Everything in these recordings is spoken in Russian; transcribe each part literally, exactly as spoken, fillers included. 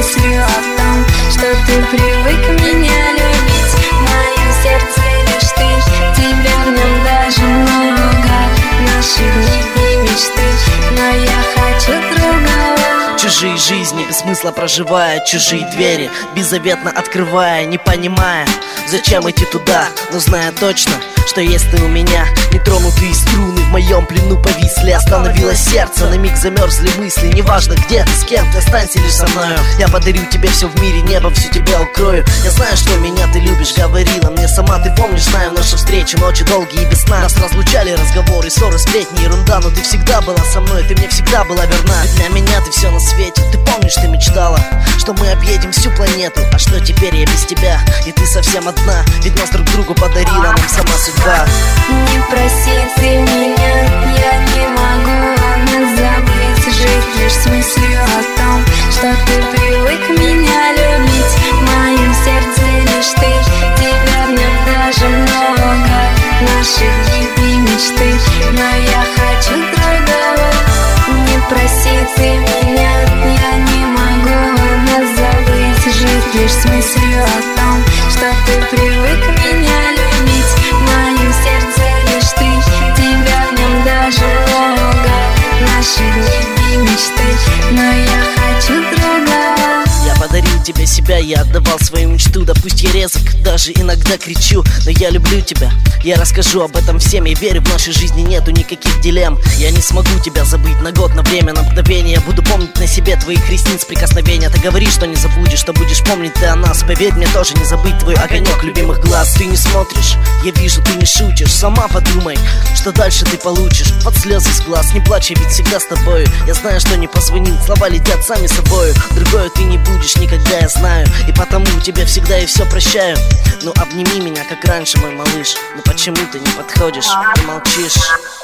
мыслью о том, что ты привык меня любить. В моем сердце лишь ты, тебя в нем даже много. Наши дни и мечты, но я хочу другого. Чужие жизни, без смысла проживая, чужие двери беззаветно открывая, не понимая, зачем идти туда, но зная точно, что есть ты у меня. Нетронутые струны в моем плену повисли. Остановилось сердце, на миг замерзли мысли. Неважно где ты, с кем ты, останься лишь со мною. Я подарю тебе все в мире, небо всю тебя укрою. Я знаю, что меня ты любишь, говорила мне сама. Ты помнишь, знаю нашу встречу, ночи долгие и без сна. Нас разлучали разговоры, ссоры, сплетни, ерунда. Но ты всегда была со мной, ты мне всегда была верна. Ведь для меня ты все на свете. Ты помнишь, ты мечтала, что мы объедем всю планету. А что теперь я без тебя, и ты совсем одна. Ведь нас друг другу подарила нам сама судьба. Не проси ты меня, я не могу нас забыть. Жить лишь с мыслью о том, что ты привык меня любить. В моем сердце лишь ты, тебя в нем даже много. Наши дни и мечты, но я хочу другого. Не проси ты меня, я не могу нас забыть. Жить лишь с мыслью о том, что ты привык меня любить. В моем сердце лишь ты, тебя в нем даже много. Наши дни и мечты, но я хочу другого. Я подарил тебе себя, я отдавал свою мечту. Да пусть я резок, даже иногда кричу, но я люблю тебя, я расскажу об этом всем. Я верю, в нашей жизни нету никаких дилемм. Я не смогу тебя забыть на год, на время, на мгновение. Я буду помнить на себе твоих ресниц прикосновения. Ты говоришь, что не забудешь, что будешь помнить ты о нас. Поверь мне, тоже не забыть твой огонек любимых глаз. Ты не смотришь, я вижу, ты не шутишь. Сама подумай, что дальше ты получишь. Под слезы с глаз, не плачь, я ведь всегда с тобою. Я знаю, что не позвонил, слова летят сами собою. Другое ты не будешь никогда, я знаю, и потому тебе всегда и все прощаю. Ну обними меня, как раньше, мой малыш. Но почему ты не подходишь и молчишь?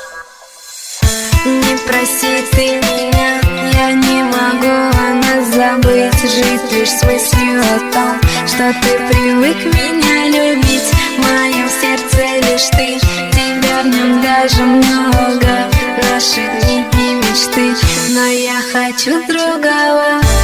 Не проси ты меня, я не могу нас забыть. Жить лишь с мыслью о том, что ты привык меня любить. В моем сердце лишь ты, тебя в нем даже много. Наши дни и мечты, но я хочу другого.